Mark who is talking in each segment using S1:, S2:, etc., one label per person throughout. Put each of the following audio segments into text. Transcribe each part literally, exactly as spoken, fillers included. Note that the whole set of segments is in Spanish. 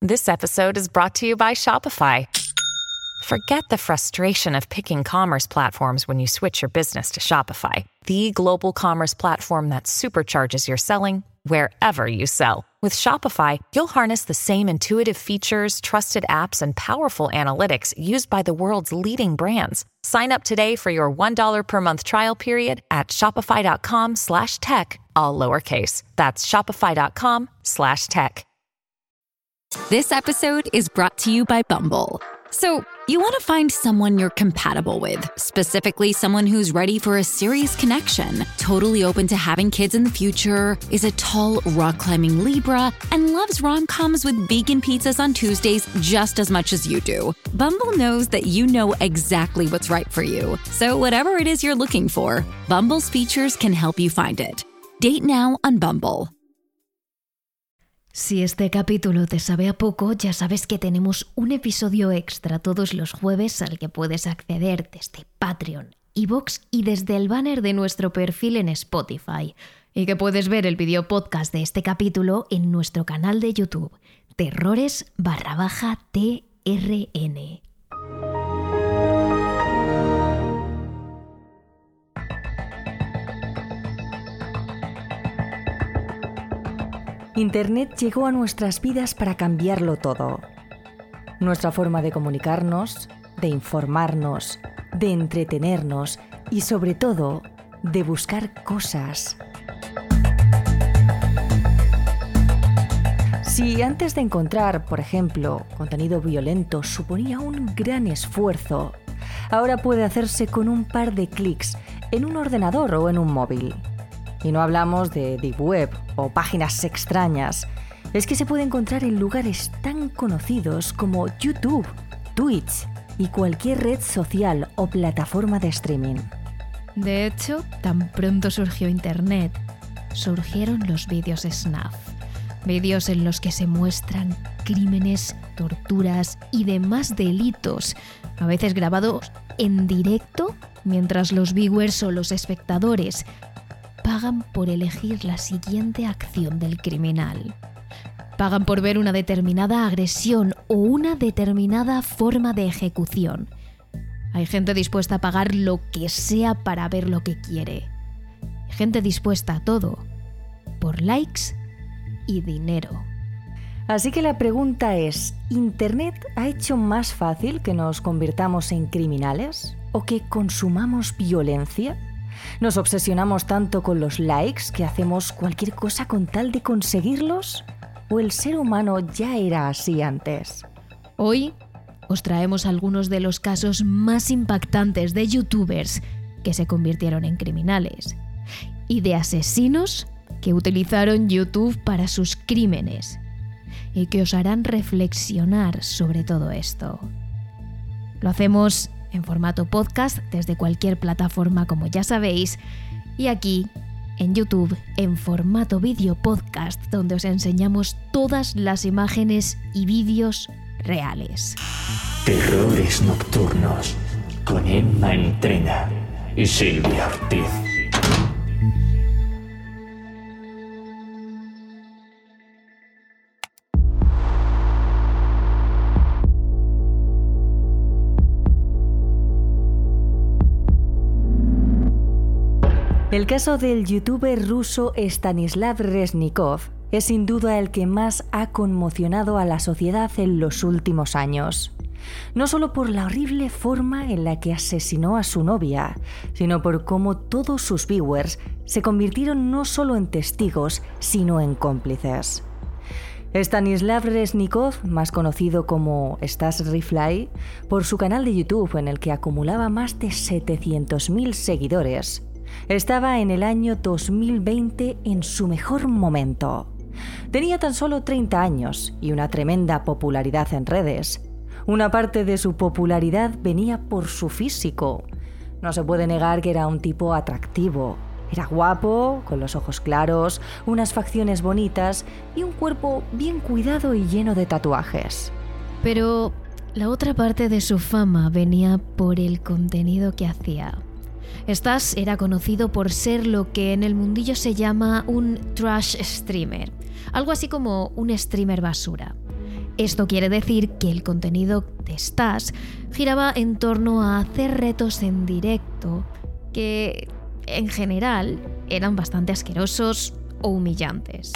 S1: This episode is brought to you by Shopify. Forget the frustration of picking commerce platforms when you switch your business to Shopify, the global commerce platform that supercharges your selling wherever you sell. With Shopify, you'll harness the same intuitive features, trusted apps, and powerful analytics used by the world's leading brands. Sign up today for your one dollar per month trial period at shopify.com slash tech, all lowercase. That's shopify.com slash tech.
S2: This episode is brought to you by Bumble. So, you want to find someone you're compatible with, specifically someone who's ready for a serious connection, totally open to having kids in the future, is a tall, rock-climbing Libra, and loves rom-coms with vegan pizzas on Tuesdays just as much as you do. Bumble knows that you know exactly what's right for you. So whatever it is you're looking for, Bumble's features can help you find it. Date now on Bumble.
S3: Si este capítulo te sabe a poco, ya sabes que tenemos un episodio extra todos los jueves al que puedes acceder desde Patreon, iVoox y desde el banner de nuestro perfil en Spotify. Y que puedes ver el video podcast de este capítulo en nuestro canal de YouTube, terrores barra baja T R N.
S4: Internet llegó a nuestras vidas para cambiarlo todo. Nuestra forma de comunicarnos, de informarnos, de entretenernos y, sobre todo, de buscar cosas. Si antes de encontrar, por ejemplo, contenido violento suponía un gran esfuerzo, ahora puede hacerse con un par de clics en un ordenador o en un móvil. Y no hablamos de Deep Web o páginas extrañas. Es que se puede encontrar en lugares tan conocidos como YouTube, Twitch y cualquier red social o plataforma de streaming.
S3: De hecho, tan pronto surgió Internet, surgieron los vídeos snuff. Vídeos en los que se muestran crímenes, torturas y demás delitos, a veces grabados en directo, mientras los viewers o los espectadores pagan por elegir la siguiente acción del criminal. Pagan por ver una determinada agresión o una determinada forma de ejecución. Hay gente dispuesta a pagar lo que sea para ver lo que quiere. Hay gente dispuesta a todo, por likes y dinero.
S4: Así que la pregunta es, ¿Internet ha hecho más fácil que nos convirtamos en criminales? ¿O que consumamos violencia? ¿Nos obsesionamos tanto con los likes que hacemos cualquier cosa con tal de conseguirlos? ¿O el ser humano ya era así antes?
S3: Hoy os traemos algunos de los casos más impactantes de youtubers que se convirtieron en criminales y de asesinos que utilizaron YouTube para sus crímenes y que os harán reflexionar sobre todo esto. Lo hacemos en formato podcast desde cualquier plataforma, como ya sabéis, y aquí en YouTube en formato vídeo podcast, donde os enseñamos todas las imágenes y vídeos reales.
S5: Terrores nocturnos con Emma Entrena y Silvia Ortiz.
S4: El caso del youtuber ruso Stanislav Reznikov es sin duda el que más ha conmocionado a la sociedad en los últimos años. No solo por la horrible forma en la que asesinó a su novia, sino por cómo todos sus viewers se convirtieron no solo en testigos, sino en cómplices. Stanislav Reznikov, más conocido como Stas Refly, por su canal de YouTube en el que acumulaba más de setecientos mil seguidores, estaba en el año dos mil veinte en su mejor momento. Tenía tan solo treinta años y una tremenda popularidad en redes. Una parte de su popularidad venía por su físico. No se puede negar que era un tipo atractivo. Era guapo, con los ojos claros, unas facciones bonitas y un cuerpo bien cuidado y lleno de tatuajes.
S3: Pero la otra parte de su fama venía por el contenido que hacía. Stas era conocido por ser lo que en el mundillo se llama un trash streamer, algo así como un streamer basura. Esto quiere decir que el contenido de Stas giraba en torno a hacer retos en directo que, en general, eran bastante asquerosos o humillantes.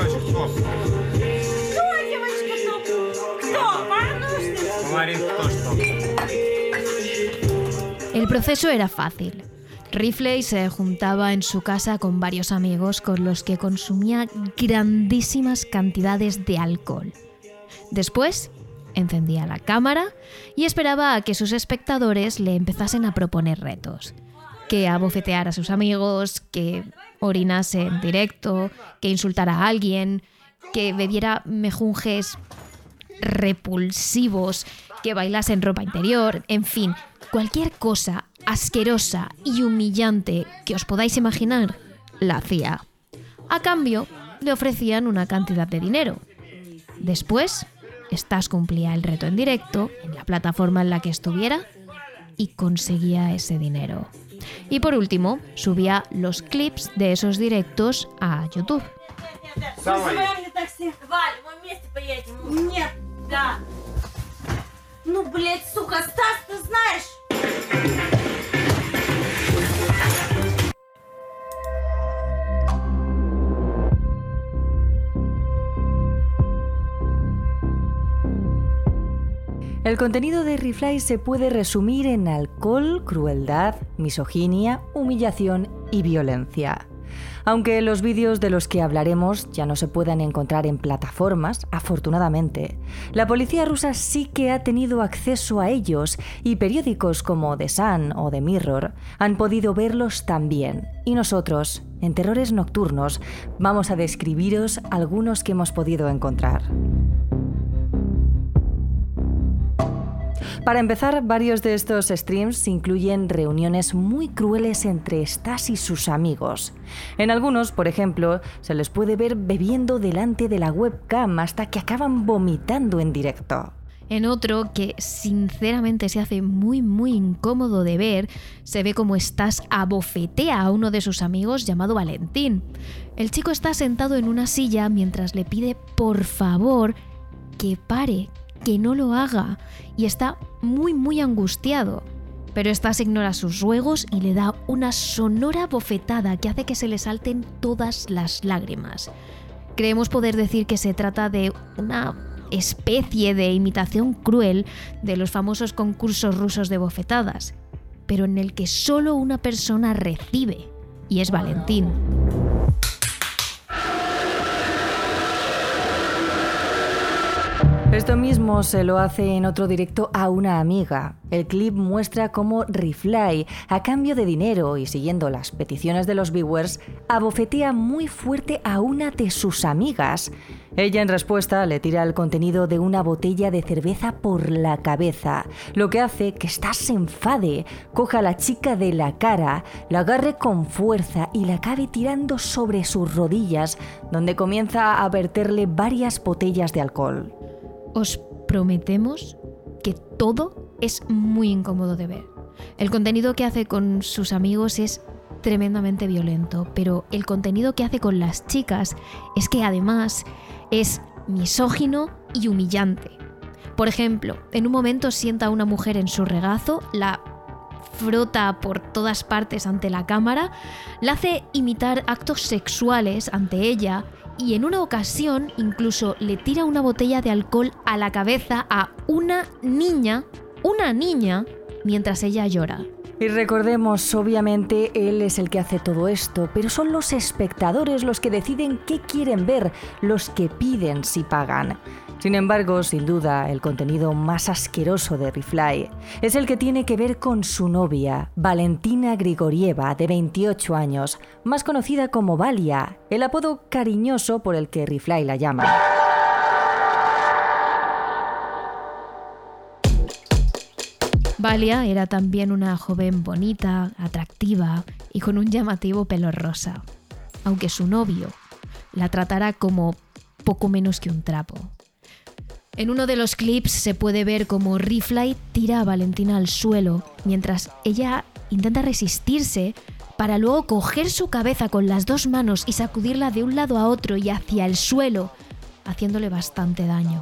S3: El proceso era fácil. Rifley se juntaba en su casa con varios amigos con los que consumía grandísimas cantidades de alcohol. Después, encendía la cámara y esperaba a que sus espectadores le empezasen a proponer retos. Que abofeteara a sus amigos, que orinase en directo, que insultara a alguien, que bebiera mejunjes repulsivos, que bailase en ropa interior, en fin, cualquier cosa asquerosa y humillante que os podáis imaginar, la hacía. A cambio, le ofrecían una cantidad de dinero. Después, Stas cumplía el reto en directo, en la plataforma en la que estuviera, y conseguía ese dinero. Y por último, subía los clips de esos directos a YouTube.
S4: El contenido de Rifley se puede resumir en alcohol, crueldad, misoginia, humillación y violencia. Aunque los vídeos de los que hablaremos ya no se puedan encontrar en plataformas, afortunadamente, la policía rusa sí que ha tenido acceso a ellos y periódicos como The Sun o The Mirror han podido verlos también. Y nosotros, en Terrores Nocturnos, vamos a describiros algunos que hemos podido encontrar. Para empezar, varios de estos streams incluyen reuniones muy crueles entre Stas y sus amigos. En algunos, por ejemplo, se les puede ver bebiendo delante de la webcam hasta que acaban vomitando en directo.
S3: En otro, que sinceramente se hace muy muy incómodo de ver, se ve como Stas abofetea a uno de sus amigos llamado Valentín. El chico está sentado en una silla mientras le pide por favor que pare, que no lo haga, y está muy muy angustiado. Pero Stas ignora sus ruegos y le da una sonora bofetada que hace que se le salten todas las lágrimas. Creemos poder decir que se trata de una especie de imitación cruel de los famosos concursos rusos de bofetadas, pero en el que solo una persona recibe, y es Valentín.
S4: Esto mismo se lo hace en otro directo a una amiga. El clip muestra cómo Rifley, a cambio de dinero y siguiendo las peticiones de los viewers, abofetea muy fuerte a una de sus amigas. Ella en respuesta le tira el contenido de una botella de cerveza por la cabeza, lo que hace que Stas se enfade, coja a la chica de la cara, la agarre con fuerza y la acabe tirando sobre sus rodillas, donde comienza a verterle varias botellas de alcohol.
S3: Os prometemos que todo es muy incómodo de ver. El contenido que hace con sus amigos es tremendamente violento, pero el contenido que hace con las chicas es que además es misógino y humillante. Por ejemplo, en un momento sienta a una mujer en su regazo, la frota por todas partes ante la cámara, la hace imitar actos sexuales ante ella y en una ocasión incluso le tira una botella de alcohol a la cabeza a una niña, una niña, mientras ella llora.
S4: Y recordemos, obviamente, él es el que hace todo esto, pero son los espectadores los que deciden qué quieren ver, los que piden si pagan. Sin embargo, sin duda, el contenido más asqueroso de Rifley es el que tiene que ver con su novia, Valentina Grigorieva, de veintiocho años, más conocida como Valia, el apodo cariñoso por el que Rifley la llama.
S3: Valia era también una joven bonita, atractiva y con un llamativo pelo rosa, aunque su novio la tratara como poco menos que un trapo. En uno de los clips se puede ver cómo Rifley tira a Valentina al suelo mientras ella intenta resistirse para luego coger su cabeza con las dos manos y sacudirla de un lado a otro y hacia el suelo, haciéndole bastante daño.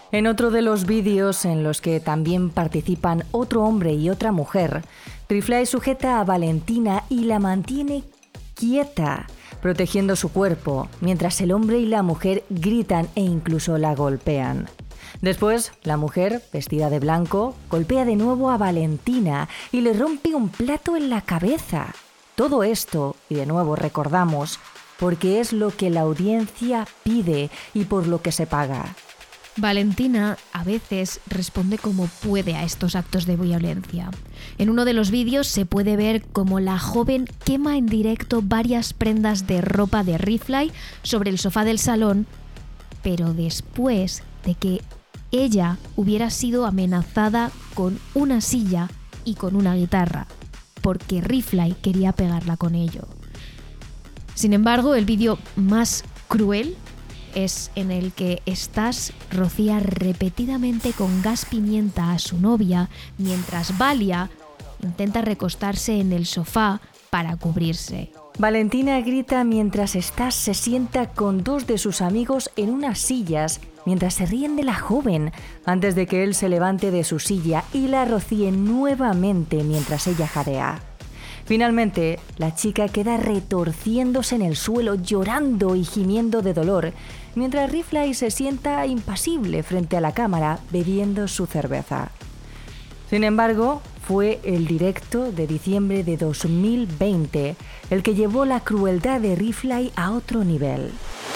S4: En otro de los vídeos en los que también participan otro hombre y otra mujer, Riflay sujeta a Valentina y la mantiene quieta, protegiendo su cuerpo, mientras el hombre y la mujer gritan e incluso la golpean. Después, la mujer, vestida de blanco, golpea de nuevo a Valentina y le rompe un plato en la cabeza. Todo esto, y de nuevo recordamos, porque es lo que la audiencia pide y por lo que se paga.
S3: Valentina a veces responde como puede a estos actos de violencia. En uno de los vídeos se puede ver cómo la joven quema en directo varias prendas de ropa de Riflay sobre el sofá del salón, pero después de que ella hubiera sido amenazada con una silla y con una guitarra, porque Riflay quería pegarla con ello. Sin embargo, el vídeo más cruel es en el que Stas rocía repetidamente con gas pimienta a su novia mientras Valia intenta recostarse en el sofá para cubrirse.
S4: Valentina grita mientras Stas se sienta con dos de sus amigos en unas sillas mientras se ríen de la joven antes de que él se levante de su silla y la rocíe nuevamente mientras ella jadea. Finalmente, la chica queda retorciéndose en el suelo, llorando y gimiendo de dolor, mientras Riflay se sienta impasible frente a la cámara bebiendo su cerveza. Sin embargo, fue el directo de diciembre de dos mil veinte el que llevó la crueldad de Riflay a otro nivel.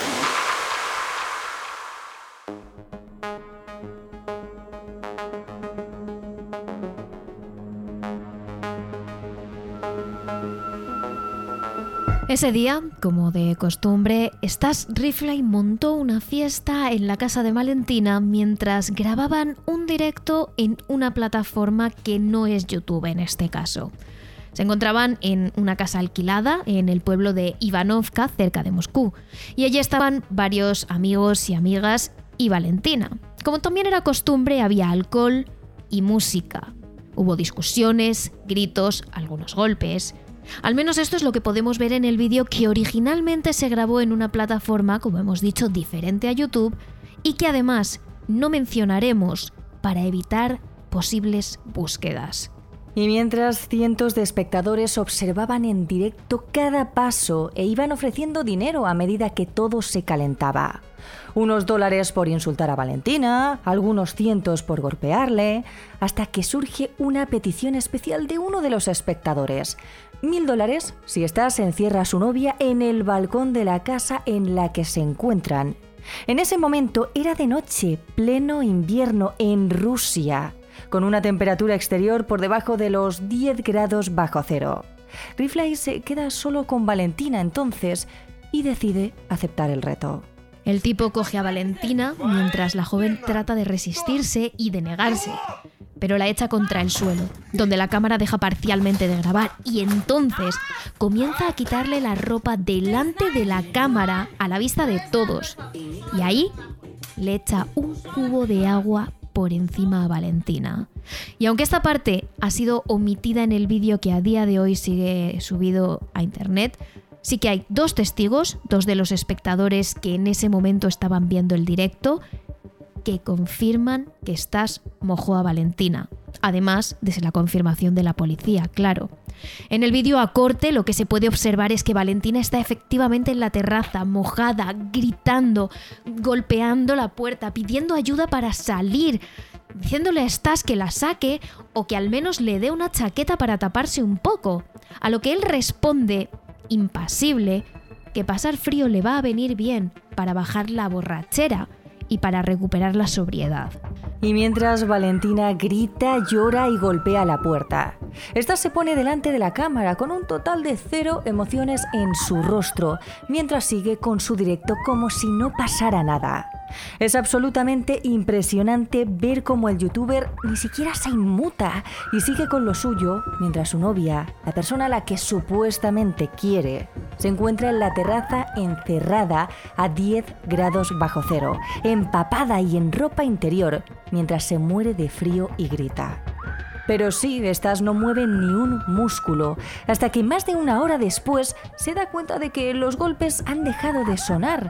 S3: Ese día, como de costumbre, Stas Riflay montó una fiesta en la casa de Valentina mientras grababan un directo en una plataforma que no es YouTube en este caso. Se encontraban en una casa alquilada en el pueblo de Ivanovka, cerca de Moscú, y allí estaban varios amigos y amigas y Valentina. Como también era costumbre, había alcohol y música. Hubo discusiones, gritos, algunos golpes. Al menos esto es lo que podemos ver en el vídeo, que originalmente se grabó en una plataforma, como hemos dicho, diferente a YouTube, y que además no mencionaremos para evitar posibles búsquedas.
S4: Y mientras cientos de espectadores observaban en directo cada paso e iban ofreciendo dinero a medida que todo se calentaba. Unos dólares por insultar a Valentina, algunos cientos por golpearle, hasta que surge una petición especial de uno de los espectadores. Mil dólares si Stas encierra a su novia en el balcón de la casa en la que se encuentran. En ese momento era de noche, pleno invierno en Rusia, con una temperatura exterior por debajo de los diez grados bajo cero. Riflay se queda solo con Valentina entonces y decide aceptar el reto.
S3: El tipo coge a Valentina mientras la joven trata de resistirse y de negarse, pero la echa contra el suelo, donde la cámara deja parcialmente de grabar, y entonces comienza a quitarle la ropa delante de la cámara a la vista de todos. Y ahí le echa un cubo de agua por encima a Valentina. Y aunque esta parte ha sido omitida en el vídeo que a día de hoy sigue subido a internet, sí que hay dos testigos, dos de los espectadores que en ese momento estaban viendo el directo, que confirman que Stas mojó a Valentina, además de la confirmación de la policía, claro. En el vídeo a corte lo que se puede observar es que Valentina está efectivamente en la terraza, mojada, gritando, golpeando la puerta, pidiendo ayuda para salir, diciéndole a Stas que la saque o que al menos le dé una chaqueta para taparse un poco, a lo que él responde, impasible, que pasar frío le va a venir bien para bajar la borrachera y para recuperar la sobriedad.
S4: Y mientras Valentina grita, llora y golpea la puerta, Stas se pone delante de la cámara con un total de cero emociones en su rostro, mientras sigue con su directo como si no pasara nada. Es absolutamente impresionante ver cómo el youtuber ni siquiera se inmuta y sigue con lo suyo, mientras su novia, la persona a la que supuestamente quiere, se encuentra en la terraza encerrada a diez grados bajo cero, empapada y en ropa interior, mientras se muere de frío y grita. Pero sí, Stas no mueve ni un músculo, hasta que más de una hora después se da cuenta de que los golpes han dejado de sonar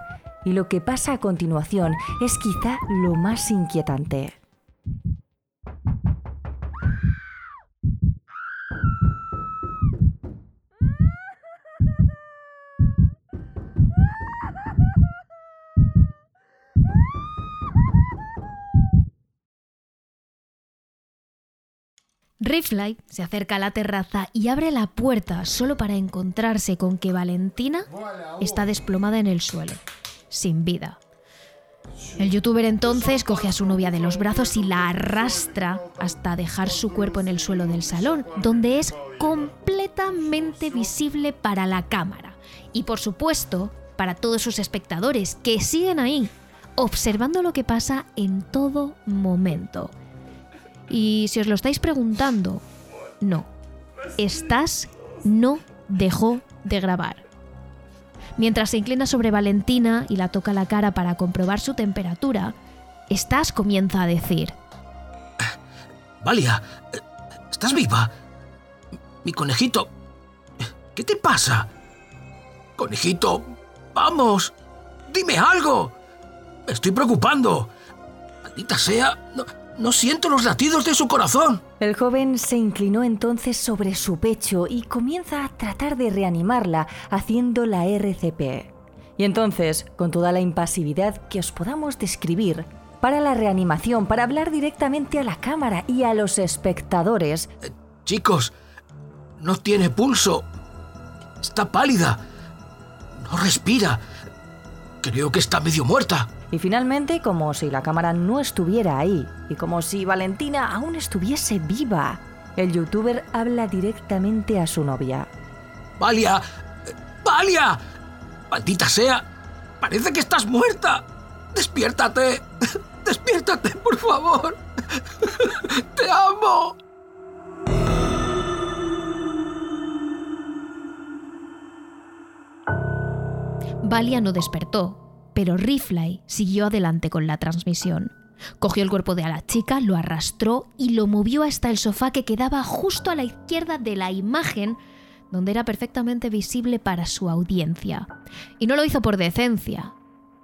S4: Y lo que pasa a continuación es quizá lo más inquietante.
S3: Rifley se acerca a la terraza y abre la puerta solo para encontrarse con que Valentina está desplomada en el suelo, sin vida. El youtuber entonces coge a su novia de los brazos y la arrastra hasta dejar su cuerpo en el suelo del salón, donde es completamente visible para la cámara y, por supuesto, para todos sus espectadores que siguen ahí, observando lo que pasa en todo momento. Y si os lo estáis preguntando, no, Stas no dejó de grabar. Mientras se inclina sobre Valentina y la toca la cara para comprobar su temperatura, Stas comienza a decir:
S6: Valia, ¿estás viva? Mi conejito, ¿qué te pasa? Conejito, vamos, dime algo. Me estoy preocupando. Maldita sea, no, no siento los latidos de su corazón.
S4: El joven se inclinó entonces sobre su pecho y comienza a tratar de reanimarla haciendo la R C P. Y entonces, con toda la impasividad que os podamos describir, para la reanimación, para hablar directamente a la cámara y a los espectadores.
S6: Eh, chicos, no tiene pulso. Está pálida. No respira. Creo que está medio muerta.
S4: Y finalmente, como si la cámara no estuviera ahí y como si Valentina aún estuviese viva, el youtuber habla directamente a su novia.
S6: ¡Valia! ¡Valia! ¡Maldita sea! ¡Parece que estás muerta! ¡Despiértate! ¡Despiértate, por favor! ¡Te amo!
S3: Valia no despertó, pero Rifley siguió adelante con la transmisión. Cogió el cuerpo de la chica, lo arrastró y lo movió hasta el sofá que quedaba justo a la izquierda de la imagen, donde era perfectamente visible para su audiencia. Y no lo hizo por decencia,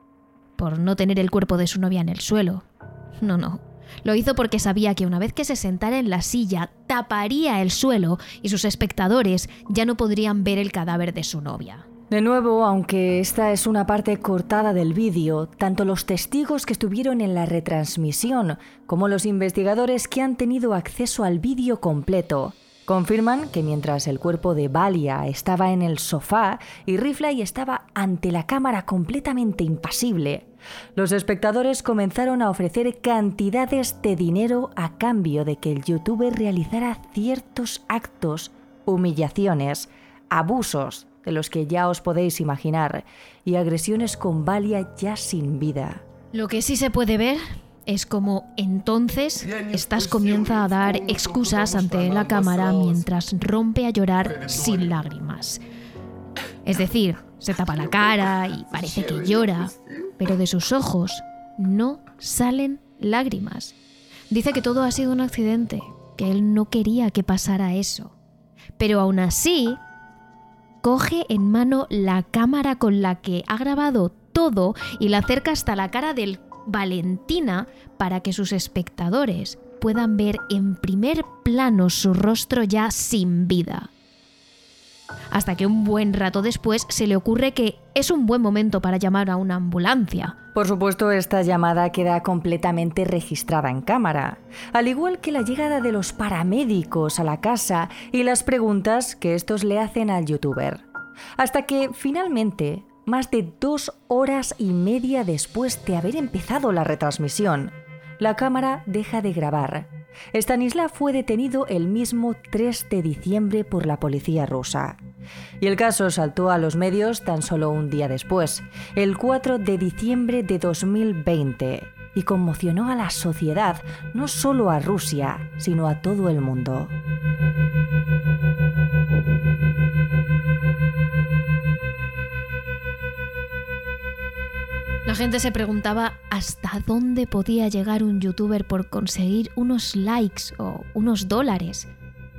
S3: por no tener el cuerpo de su novia en el suelo. No, no. Lo hizo porque sabía que una vez que se sentara en la silla, taparía el suelo y sus espectadores ya no podrían ver el cadáver de su novia.
S4: De nuevo, aunque esta es una parte cortada del vídeo, tanto los testigos que estuvieron en la retransmisión como los investigadores que han tenido acceso al vídeo completo confirman que mientras el cuerpo de Valia estaba en el sofá y Rifley estaba ante la cámara completamente impasible, los espectadores comenzaron a ofrecer cantidades de dinero a cambio de que el youtuber realizara ciertos actos, humillaciones, abusos de los que ya os podéis imaginar, y agresiones con Valia ya sin vida.
S3: Lo que sí se puede ver es como entonces Stas comienza a dar excusas ante la cámara mientras rompe a llorar sin lágrimas. Es decir, se tapa la cara y parece que llora, pero de sus ojos no salen lágrimas. Dice que todo ha sido un accidente, que él no quería que pasara eso. Pero aún así, coge en mano la cámara con la que ha grabado todo y la acerca hasta la cara de Valentina para que sus espectadores puedan ver en primer plano su rostro ya sin vida. Hasta que un buen rato después se le ocurre que es un buen momento para llamar a una ambulancia.
S4: Por supuesto, esta llamada queda completamente registrada en cámara, al igual que la llegada de los paramédicos a la casa y las preguntas que estos le hacen al youtuber. Hasta que, finalmente, más de dos horas y media después de haber empezado la retransmisión, la cámara deja de grabar. Stanislav fue detenido el mismo tres de diciembre por la policía rusa. Y el caso saltó a los medios tan solo un día después, el cuatro de diciembre de dos mil veinte, y conmocionó a la sociedad, no solo a Rusia, sino a todo el mundo.
S3: La gente se preguntaba hasta dónde podía llegar un youtuber por conseguir unos likes o unos dólares.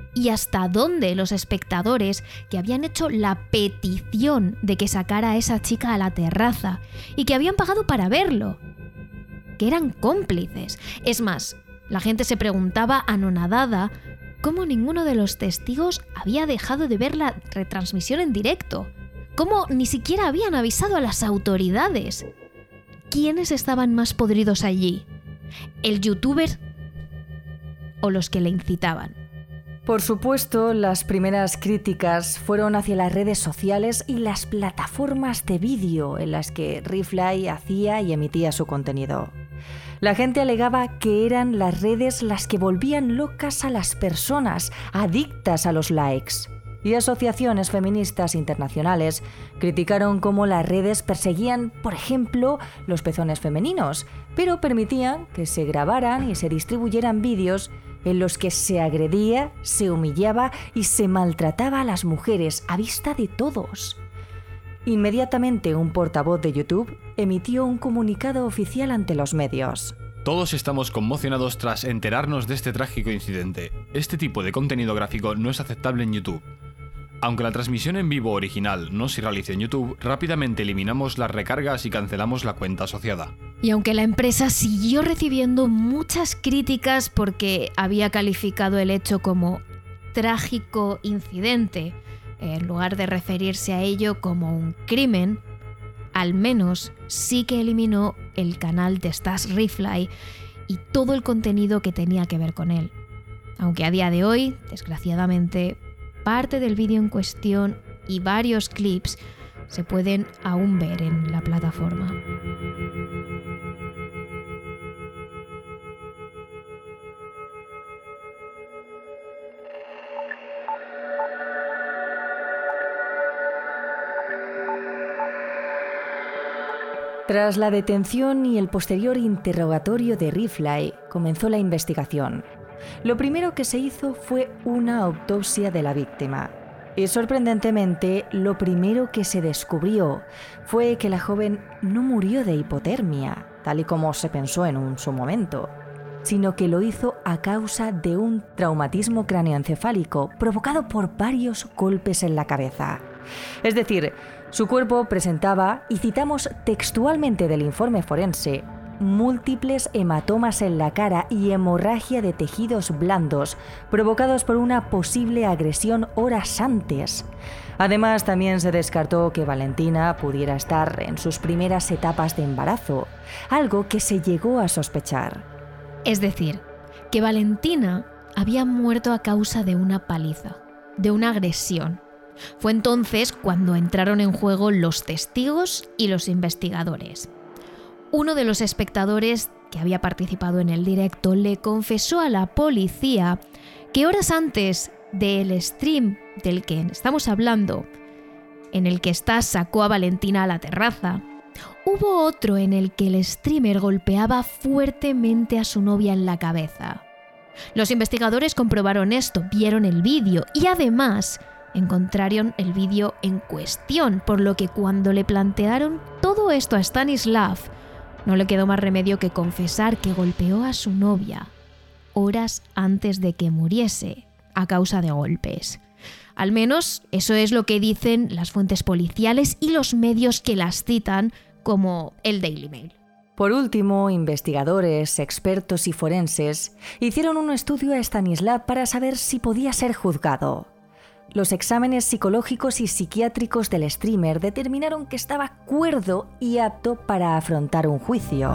S3: y hasta dónde los espectadores que habían hecho la petición de que sacara a esa chica a la terraza y que habían pagado para verlo, que eran cómplices. Es más, la gente se preguntaba anonadada cómo ninguno de los testigos había dejado de ver la retransmisión en directo, cómo ni siquiera habían avisado a las autoridades. ¿Quiénes estaban más podridos allí? ¿El youtuber o los que le incitaban?
S4: Por supuesto, las primeras críticas fueron hacia las redes sociales y las plataformas de vídeo en las que Riflay hacía y emitía su contenido. La gente alegaba que eran las redes las que volvían locas a las personas, adictas a los likes. Y asociaciones feministas internacionales criticaron cómo las redes perseguían, por ejemplo, los pezones femeninos, pero permitían que se grabaran y se distribuyeran vídeos en los que se agredía, se humillaba y se maltrataba a las mujeres a vista de todos. Inmediatamente un portavoz de YouTube emitió un comunicado oficial ante los medios.
S7: Todos estamos conmocionados tras enterarnos de este trágico incidente. Este tipo de contenido gráfico no es aceptable en YouTube. Aunque la transmisión en vivo original no se realice en YouTube, rápidamente eliminamos las recargas y cancelamos la cuenta asociada.
S3: Y aunque la empresa siguió recibiendo muchas críticas porque había calificado el hecho como trágico incidente, en lugar de referirse a ello como un crimen, al menos sí que eliminó el canal de Stas Riflay y todo el contenido que tenía que ver con él. Aunque a día de hoy, desgraciadamente, parte del vídeo en cuestión y varios clips se pueden aún ver en la plataforma.
S4: Tras la detención y el posterior interrogatorio de Riflay, comenzó la investigación. Lo primero que se hizo fue una autopsia de la víctima. Y sorprendentemente, lo primero que se descubrió fue que la joven no murió de hipotermia, tal y como se pensó en un su momento, sino que lo hizo a causa de un traumatismo cráneoencefálico provocado por varios golpes en la cabeza. Es decir, su cuerpo presentaba, y citamos textualmente del informe forense, múltiples hematomas en la cara y hemorragia de tejidos blandos provocados por una posible agresión horas antes. Además, también se descartó que Valentina pudiera estar en sus primeras etapas de embarazo, algo que se llegó a sospechar.
S3: Es decir, que Valentina había muerto a causa de una paliza, de una agresión. Fue entonces cuando entraron en juego los testigos y los investigadores. Uno de los espectadores que había participado en el directo le confesó a la policía que horas antes del stream del que estamos hablando, en el que Stas sacó a Valentina a la terraza, hubo otro en el que el streamer golpeaba fuertemente a su novia en la cabeza. Los investigadores comprobaron esto, vieron el vídeo y además encontraron el vídeo en cuestión, por lo que cuando le plantearon todo esto a Stanislav, no le quedó más remedio que confesar que golpeó a su novia horas antes de que muriese a causa de golpes. Al menos eso es lo que dicen las fuentes policiales y los medios que las citan, como el Daily Mail.
S4: Por último, investigadores, expertos y forenses hicieron un estudio a Stanislav para saber si podía ser juzgado. Los exámenes psicológicos y psiquiátricos del streamer determinaron que estaba cuerdo y apto para afrontar un juicio.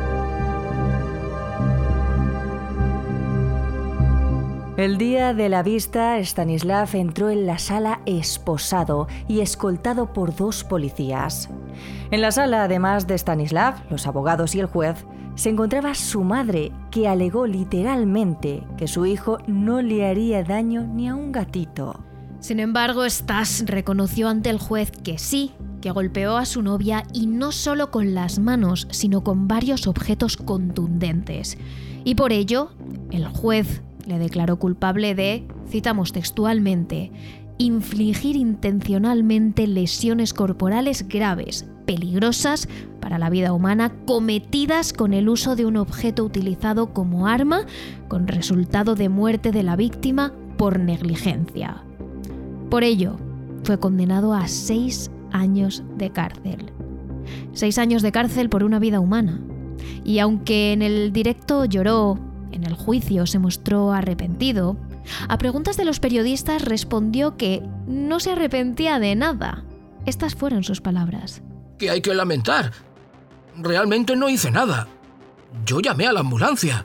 S4: El día de la vista, Stanislav entró en la sala esposado y escoltado por dos policías. En la sala, además de Stanislav, los abogados y el juez, se encontraba su madre, que alegó literalmente que su hijo no le haría daño ni a un gatito.
S3: Sin embargo, Stas reconoció ante el juez que sí, que golpeó a su novia y no solo con las manos, sino con varios objetos contundentes. Y por ello, el juez le declaró culpable de, citamos textualmente, infligir intencionalmente lesiones corporales graves, peligrosas para la vida humana, cometidas con el uso de un objeto utilizado como arma, con resultado de muerte de la víctima por negligencia. Por ello, fue condenado a seis años de cárcel. Seis años de cárcel por una vida humana. Y aunque en el directo lloró, en el juicio se mostró arrepentido, a preguntas de los periodistas respondió que no se arrepentía de nada. Estas fueron sus palabras.
S6: ¿Qué hay que lamentar? Realmente no hice nada. Yo llamé a la ambulancia.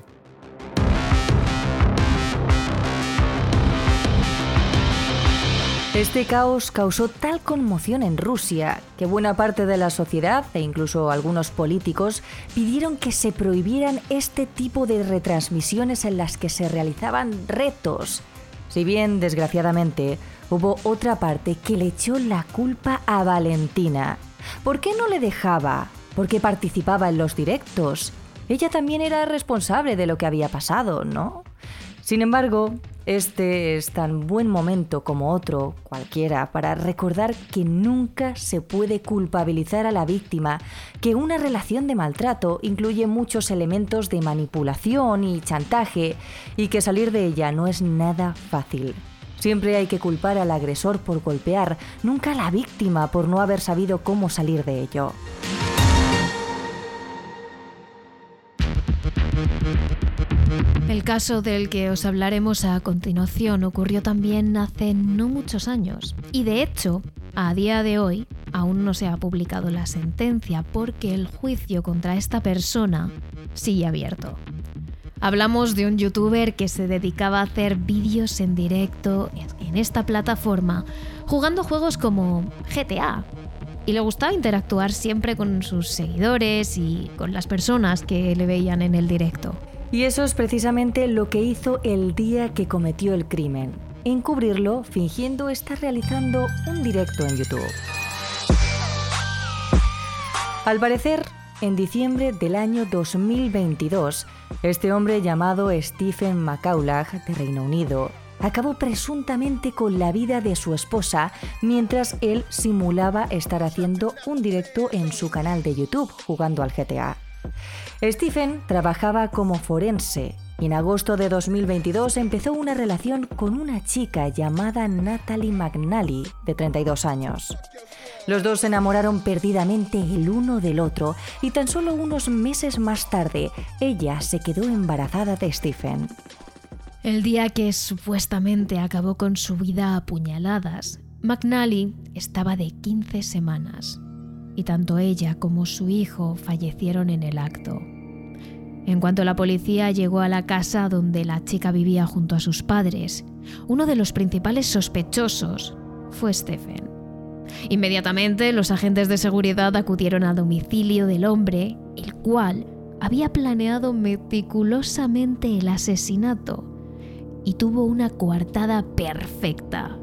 S4: Este caos causó tal conmoción en Rusia que buena parte de la sociedad e incluso algunos políticos pidieron que se prohibieran este tipo de retransmisiones en las que se realizaban retos. Si bien, desgraciadamente, hubo otra parte que le echó la culpa a Valentina. ¿Por qué no le dejaba? ¿Por qué participaba en los directos? Ella también era responsable de lo que había pasado, ¿no? Sin embargo, este es tan buen momento como otro, cualquiera, para recordar que nunca se puede culpabilizar a la víctima, que una relación de maltrato incluye muchos elementos de manipulación y chantaje, y que salir de ella no es nada fácil. Siempre hay que culpar al agresor por golpear, nunca a la víctima por no haber sabido cómo salir de ello.
S3: El caso del que os hablaremos a continuación ocurrió también hace no muchos años y de hecho, a día de hoy, aún no se ha publicado la sentencia porque el juicio contra esta persona sigue abierto. Hablamos de un youtuber que se dedicaba a hacer vídeos en directo en esta plataforma jugando juegos como G T A y le gustaba interactuar siempre con sus seguidores y con las personas que le veían en el directo.
S4: Y eso es precisamente lo que hizo el día que cometió el crimen, encubrirlo fingiendo estar realizando un directo en YouTube. Al parecer, en diciembre del año dos mil veintidós, este hombre llamado Stephen McCaulagh, de Reino Unido, acabó presuntamente con la vida de su esposa mientras él simulaba estar haciendo un directo en su canal de YouTube jugando al G T A. Stephen trabajaba como forense y en agosto de dos mil veintidós empezó una relación con una chica llamada Natalie McNally, de treinta y dos años. Los dos se enamoraron perdidamente el uno del otro y tan solo unos meses más tarde ella se quedó embarazada de Stephen.
S3: El día que supuestamente acabó con su vida a puñaladas, McNally estaba de quince semanas. Y tanto ella como su hijo fallecieron en el acto. En cuanto la policía llegó a la casa donde la chica vivía junto a sus padres, uno de los principales sospechosos fue Stephen. Inmediatamente los agentes de seguridad acudieron al domicilio del hombre, el cual había planeado meticulosamente el asesinato y tuvo una coartada perfecta.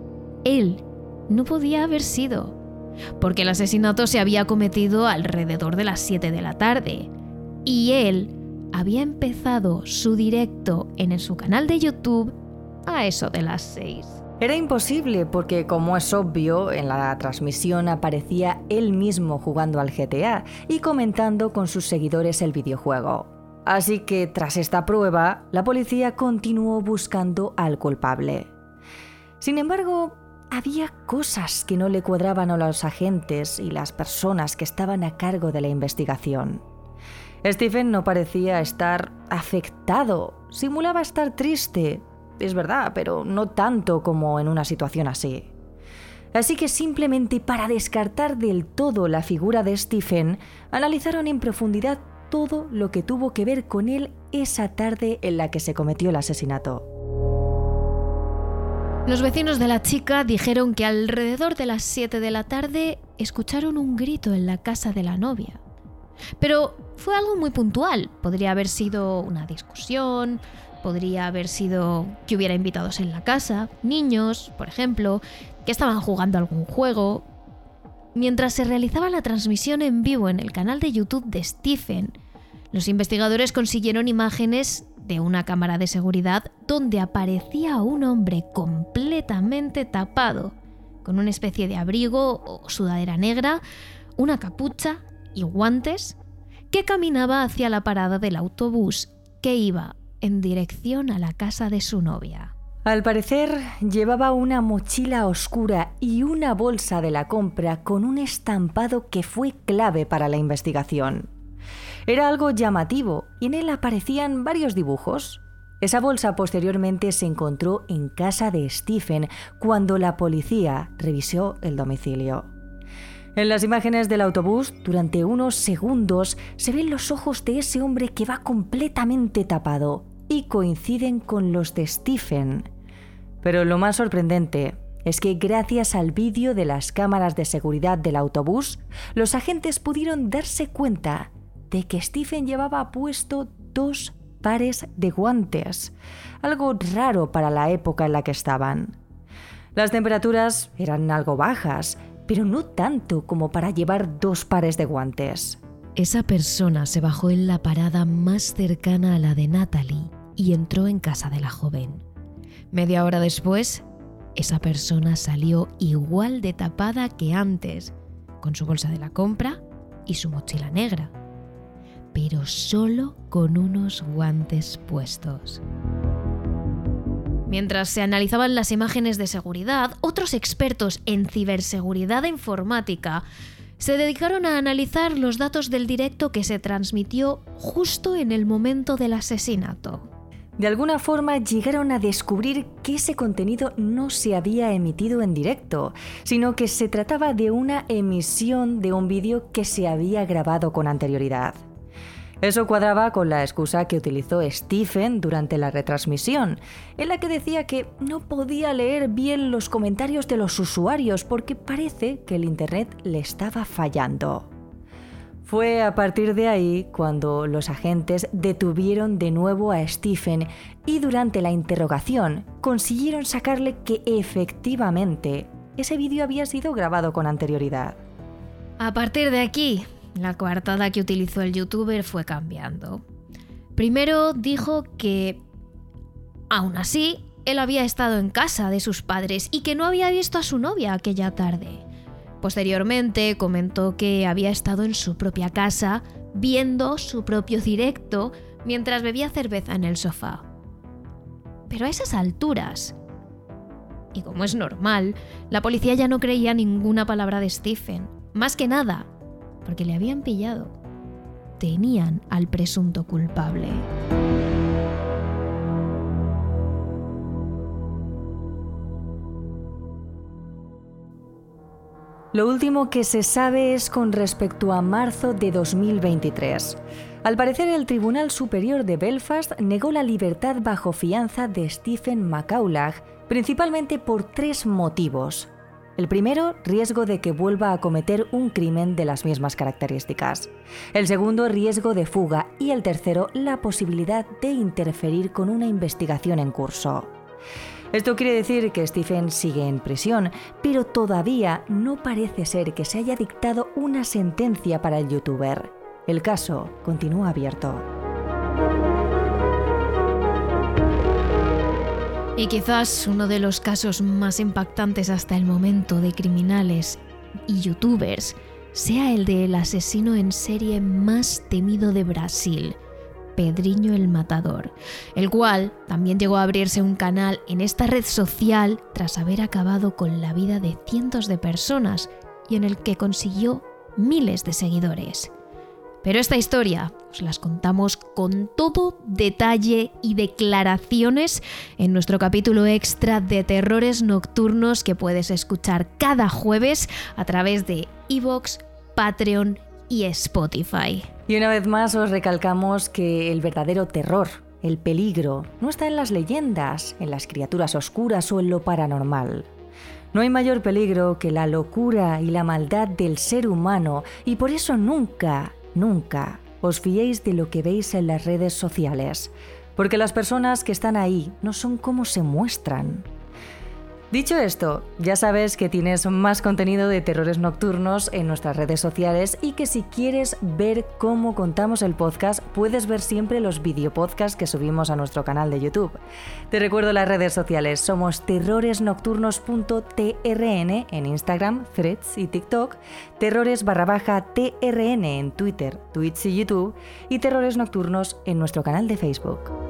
S3: Él no podía haber sido, porque el asesinato se había cometido alrededor de las siete de la tarde y él había empezado su directo en su canal de YouTube a eso de las seis.
S4: Era imposible porque, como es obvio, en la transmisión aparecía él mismo jugando al G T A y comentando con sus seguidores el videojuego. Así que, tras esta prueba, la policía continuó buscando al culpable. Sin embargo, había cosas que no le cuadraban a los agentes y las personas que estaban a cargo de la investigación. Stephen no parecía estar afectado, simulaba estar triste, es verdad, pero no tanto como en una situación así. Así que simplemente para descartar del todo la figura de Stephen, analizaron en profundidad todo lo que tuvo que ver con él esa tarde en la que se cometió el asesinato.
S3: Los vecinos de la chica dijeron que alrededor de las siete de la tarde escucharon un grito en la casa de la novia. Pero fue algo muy puntual. Podría haber sido una discusión, podría haber sido que hubiera invitados en la casa, niños, por ejemplo, que estaban jugando algún juego. Mientras se realizaba la transmisión en vivo en el canal de YouTube de Stephen, los investigadores consiguieron imágenes de una cámara de seguridad donde aparecía un hombre completamente tapado, con una especie de abrigo o sudadera negra, una capucha y guantes, que caminaba hacia la parada del autobús que iba en dirección a la casa de su novia.
S4: Al parecer, llevaba una mochila oscura y una bolsa de la compra con un estampado que fue clave para la investigación. Era algo llamativo y en él aparecían varios dibujos. Esa bolsa posteriormente se encontró en casa de Stephen cuando la policía revisó el domicilio. En las imágenes del autobús, durante unos segundos, se ven los ojos de ese hombre que va completamente tapado y coinciden con los de Stephen. Pero lo más sorprendente es que gracias al vídeo de las cámaras de seguridad del autobús, los agentes pudieron darse cuenta de que Stephen llevaba puesto dos pares de guantes, algo raro para la época en la que estaban. Las temperaturas eran algo bajas, pero no tanto como para llevar dos pares de guantes.
S3: Esa persona se bajó en la parada más cercana a la de Natalie y entró en casa de la joven. Media hora después, esa persona salió igual de tapada que antes, con su bolsa de la compra y su mochila negra, pero solo con unos guantes puestos. Mientras se analizaban las imágenes de seguridad, otros expertos en ciberseguridad e informática se dedicaron a analizar los datos del directo que se transmitió justo en el momento del asesinato.
S4: De alguna forma llegaron a descubrir que ese contenido no se había emitido en directo, sino que se trataba de una emisión de un vídeo que se había grabado con anterioridad. Eso cuadraba con la excusa que utilizó Stephen durante la retransmisión, en la que decía que no podía leer bien los comentarios de los usuarios porque parece que el internet le estaba fallando. Fue a partir de ahí cuando los agentes detuvieron de nuevo a Stephen y durante la interrogación consiguieron sacarle que efectivamente ese vídeo había sido grabado con anterioridad.
S3: A partir de aquí, la coartada que utilizó el youtuber fue cambiando. Primero dijo que, aún así, él había estado en casa de sus padres y que no había visto a su novia aquella tarde. Posteriormente comentó que había estado en su propia casa viendo su propio directo mientras bebía cerveza en el sofá. Pero a esas alturas, y como es normal, la policía ya no creía ninguna palabra de Stephen. Más que nada, porque le habían pillado. Tenían al presunto culpable.
S4: Lo último que se sabe es con respecto a marzo de dos mil veintitrés. Al parecer, el Tribunal Superior de Belfast negó la libertad bajo fianza de Stephen McAulagh, principalmente por tres motivos. El primero, riesgo de que vuelva a cometer un crimen de las mismas características. El segundo, riesgo de fuga. Y el tercero, la posibilidad de interferir con una investigación en curso. Esto quiere decir que Stephen sigue en prisión, pero todavía no parece ser que se haya dictado una sentencia para el youtuber. El caso continúa abierto.
S3: Y quizás uno de los casos más impactantes hasta el momento de criminales y youtubers sea el del asesino en serie más temido de Brasil, Pedrinho el Matador, el cual también llegó a abrirse un canal en esta red social tras haber acabado con la vida de cientos de personas y en el que consiguió miles de seguidores. Pero esta historia os las contamos con todo detalle y declaraciones en nuestro capítulo extra de Terrores Nocturnos que puedes escuchar cada jueves a través de iVoox, Patreon y Spotify.
S4: Y una vez más os recalcamos que el verdadero terror, el peligro, no está en las leyendas, en las criaturas oscuras o en lo paranormal. No hay mayor peligro que la locura y la maldad del ser humano y por eso nunca, nunca os fiéis de lo que veis en las redes sociales, porque las personas que están ahí no son como se muestran. Dicho esto, ya sabes que tienes más contenido de Terrores Nocturnos en nuestras redes sociales y que si quieres ver cómo contamos el podcast, puedes ver siempre los videopodcasts que subimos a nuestro canal de YouTube. Te recuerdo las redes sociales, somos terrores nocturnos punto t r n en Instagram, Threads y TikTok, terrores barra baja T R N en Twitter, Twitch y YouTube y Terrores Nocturnos en nuestro canal de Facebook.